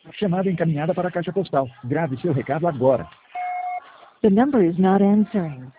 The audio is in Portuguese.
Chamada encaminhada para a caixa postal. Grave seu recado agora. The number is not answering.